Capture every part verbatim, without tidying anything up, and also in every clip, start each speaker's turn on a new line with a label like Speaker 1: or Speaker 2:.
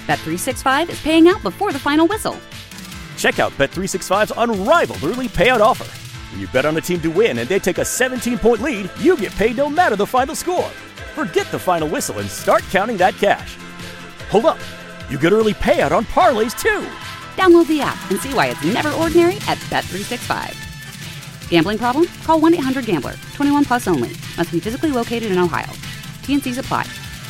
Speaker 1: Bet three sixty-five is paying out before the final whistle.
Speaker 2: Check out Bet three sixty-five's unrivaled early payout offer. When you bet on a team to win and they take a seventeen-point lead, you get paid no matter the final score. Forget the final whistle and start counting that cash. Hold up. You get early payout on parlays, too.
Speaker 1: Download the app and see why it's never ordinary at Bet three sixty-five. Gambling problem? Call one eight hundred gambler. twenty-one plus only. Must be physically located in Ohio. T N Cs apply.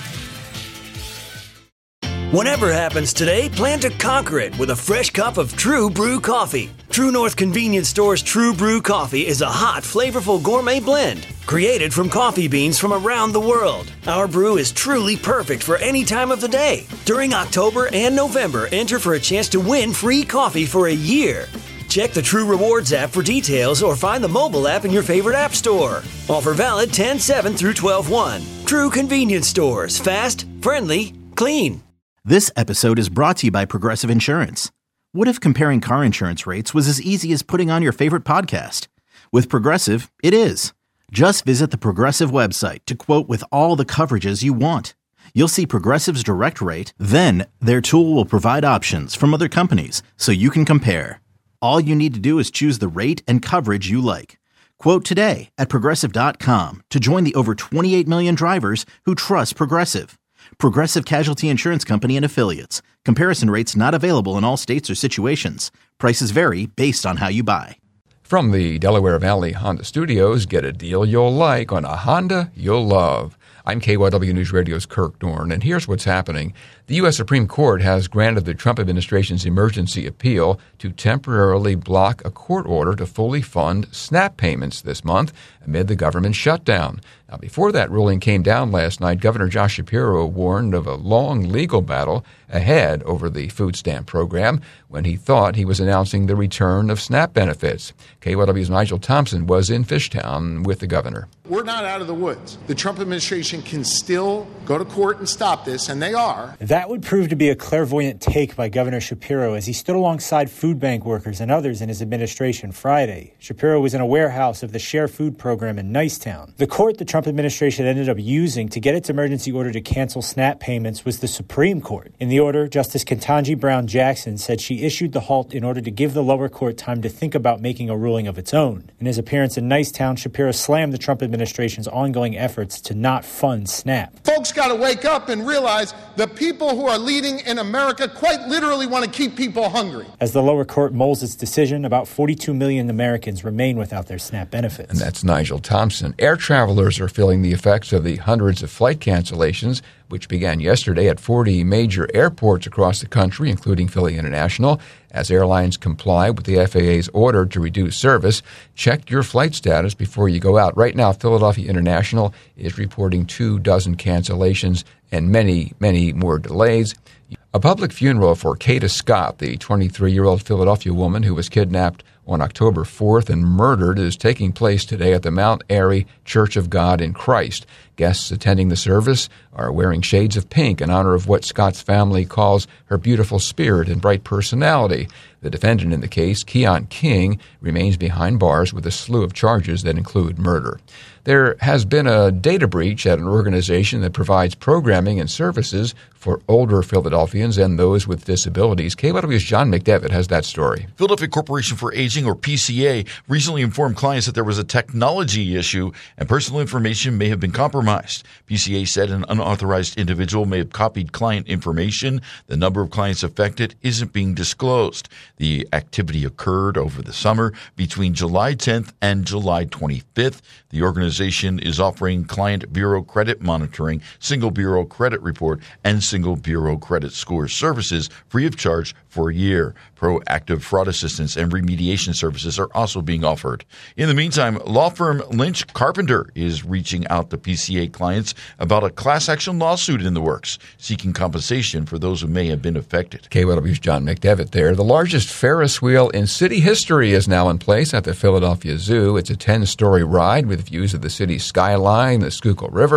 Speaker 3: Whatever happens today, plan to conquer it with a fresh cup of True Brew coffee. True North Convenience Store's True Brew coffee is a hot, flavorful gourmet blend created from coffee beans from around the world. Our brew is truly perfect for any time of the day. During October and November, enter for a chance to win free coffee for a year. Check the True Rewards app for details or find the mobile app in your favorite app store. Offer valid ten seven through twelve one. True Convenience Stores. Fast, friendly, clean.
Speaker 4: This episode is brought to you by Progressive Insurance. What if comparing car insurance rates was as easy as putting on your favorite podcast? With Progressive, it is. Just visit the Progressive website to quote with all the coverages you want. You'll see Progressive's direct rate, then their tool will provide options from other companies so you can compare. All you need to do is choose the rate and coverage you like. Quote today at Progressive dot com to join the over twenty-eight million drivers who trust Progressive. Progressive Casualty Insurance Company and Affiliates. Comparison rates not available in all states or situations. Prices vary based on how you buy.
Speaker 5: From the Delaware Valley Honda Studios, get a deal you'll like on a Honda you'll love. I'm K Y W News Radio's Kirk Dorn, and here's what's happening. The U S Supreme Court has granted the Trump administration's emergency appeal to temporarily block a court order to fully fund SNAP payments this month amid the government shutdown. Now, before that ruling came down last night, Governor Josh Shapiro warned of a long legal battle ahead over the food stamp program when he thought he was announcing the return of SNAP benefits. K Y W's Nigel Thompson was in Fishtown with the governor.
Speaker 6: We're not out of the woods. The Trump administration can still go to court and stop this, and they are.
Speaker 7: That would prove to be a clairvoyant take by Governor Shapiro as he stood alongside food bank workers and others in his administration Friday. Shapiro was in a warehouse of the Share Food program in Nicetown. The court the Trump administration ended up using to get its emergency order to cancel SNAP payments was the Supreme Court. In the order, Justice Ketanji Brown Jackson said she issued the halt in order to give the lower court time to think about making a ruling of its own. In his appearance in Nicetown, Shapiro slammed the Trump administration's ongoing efforts to not fund SNAP.
Speaker 6: Folks got to wake up and realize the people who are leading in America quite literally want to keep people hungry.
Speaker 7: As the lower court molds its decision, about forty-two million Americans remain without their SNAP benefits.
Speaker 5: And that's Nigel Thompson. Air travelers are feeling the effects of the hundreds of flight cancellations, which began yesterday at forty major airports across the country, including Philly International. As airlines comply with the F A A's order to reduce service, check your flight status before you go out. Right now, Philadelphia International is reporting two dozen cancellations and many, many more delays. A public funeral for Kata Scott, the twenty-three-year-old Philadelphia woman who was kidnapped on October fourth and murdered, is taking place today at the Mount Airy Church of God in Christ. Guests attending the service are wearing shades of pink in honor of what Scott's family calls her beautiful spirit and bright personality. The defendant in the case, Keon King, remains behind bars with a slew of charges that include murder. There has been a data breach at an organization that provides programming and services for older Philadelphians and those with disabilities. K Y W's John McDevitt has that story.
Speaker 8: Philadelphia Corporation for Aging, or P C A, recently informed clients that there was a technology issue and personal information may have been compromised. P C A said an unauthorized individual may have copied client information. The number of clients affected isn't being disclosed. The activity occurred over the summer between July tenth and July twenty-fifth. The organization is offering Client Bureau Credit Monitoring, Single Bureau Credit Report, and Single Bureau Credit Score services free of charge for a year. Proactive fraud assistance and remediation services are also being offered. In the meantime, law firm Lynch Carpenter is reaching out to P C A clients about a class action lawsuit in the works, seeking compensation for those who may have been affected.
Speaker 5: K Y W's John McDevitt there. The largest Ferris wheel in city history is now in place at the Philadelphia Zoo. It's a ten-story ride with views of the city's skyline, the Schuylkill River,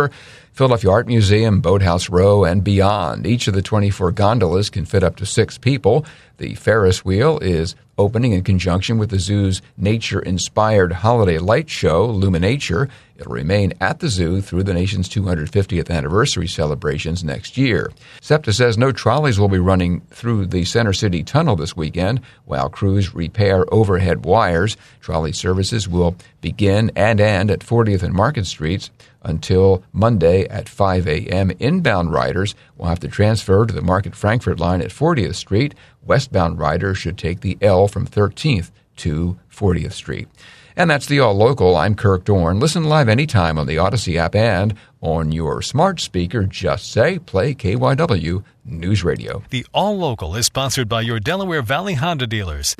Speaker 5: Philadelphia Art Museum, Boathouse Row, and beyond. Each of the twenty-four gondolas can fit up to six people. The Ferris wheel is opening in conjunction with the zoo's nature-inspired holiday light show, Luminature. It'll remain at the zoo through the nation's two hundred fiftieth anniversary celebrations next year. SEPTA says no trolleys will be running through the Center City Tunnel this weekend while crews repair overhead wires. Trolley services will begin and end at fortieth and Market Streets until Monday at five a.m. Inbound riders will have to transfer to the Market Frankfurt line at fortieth Street. Westbound riders should take the L from thirteenth to fortieth Street. And that's the All Local. I'm Kirk Dorn. Listen live anytime on the Odyssey app and on your smart speaker. Just say, play K Y W News Radio.
Speaker 9: The All Local is sponsored by your Delaware Valley Honda dealers.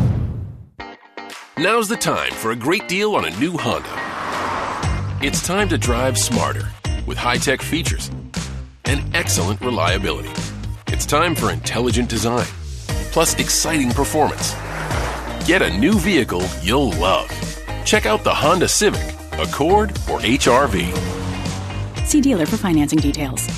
Speaker 10: Now's the time for a great deal on a new Honda. It's time to drive smarter with high-tech features and excellent reliability. It's time for intelligent design, plus exciting performance. Get a new vehicle you'll love. Check out the Honda Civic, Accord, or H R V.
Speaker 11: See dealer for financing details.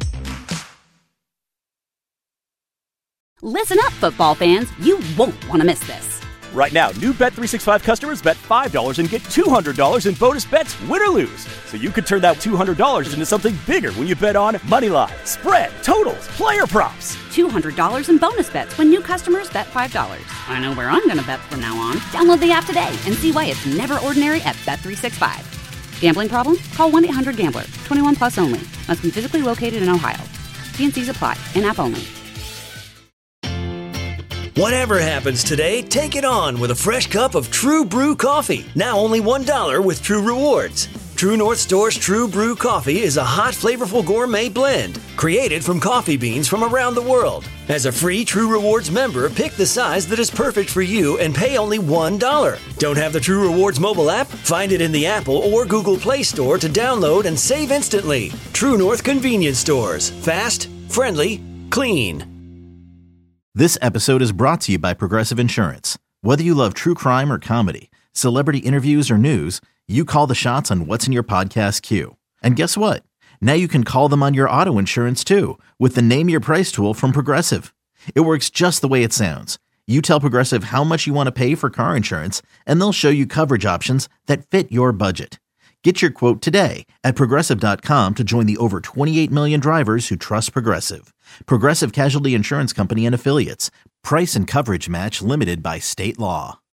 Speaker 1: Listen up, football fans. You won't want to miss this.
Speaker 2: Right now, new Bet three sixty-five customers bet five dollars and get two hundred dollars in bonus bets, win or lose. So you could turn that two hundred dollars into something bigger when you bet on money line, spread, totals, player props.
Speaker 1: two hundred dollars in bonus bets when new customers bet five dollars. I know where I'm going to bet from now on. Download the app today and see why it's never ordinary at Bet three sixty-five. Gambling problem? Call one eight hundred gambler. twenty-one plus only. Must be physically located in Ohio. T and C's apply. In-app only.
Speaker 3: Whatever happens today, take it on with a fresh cup of True Brew coffee. Now only one dollar with True Rewards. True North Store's True Brew coffee is a hot, flavorful gourmet blend created from coffee beans from around the world. As a free True Rewards member, pick the size that is perfect for you and pay only one dollar. Don't have the True Rewards mobile app? Find it in the Apple or Google Play Store to download and save instantly. True North Convenience Stores. Fast, friendly, clean.
Speaker 4: This episode is brought to you by Progressive Insurance. Whether you love true crime or comedy, celebrity interviews or news, you call the shots on what's in your podcast queue. And guess what? Now you can call them on your auto insurance too with the Name Your Price tool from Progressive. It works just the way it sounds. You tell Progressive how much you want to pay for car insurance, and they'll show you coverage options that fit your budget. Get your quote today at Progressive dot com to join the over twenty-eight million drivers who trust Progressive. Progressive Casualty Insurance Company and Affiliates. Price and coverage match limited by state law.